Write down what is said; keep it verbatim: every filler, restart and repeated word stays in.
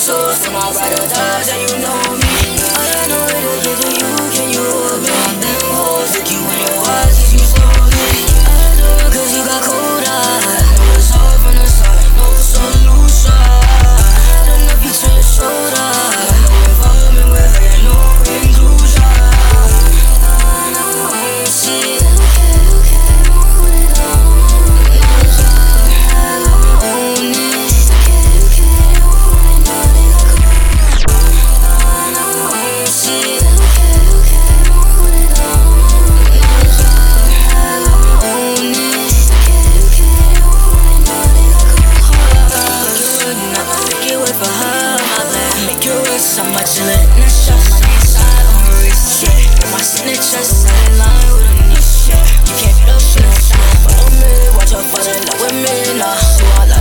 souls to my ride or dies, and you know me. I know where to get to you, can you hold me? Them hoes look you in your eyes, cause you slowly. I do it cause you got cold eyes. Know it's hard from the start, no solution. I had enough, you turn your shoulder. No involvement with her, yeah, no inclusion. Oh, shit. I'm a chillin' in the shop, my inside on my wrist, yeah. In my signature, solid line with a niche, yeah. You can't beat up shit, follow me, watch her fall in love with me, nah. So I like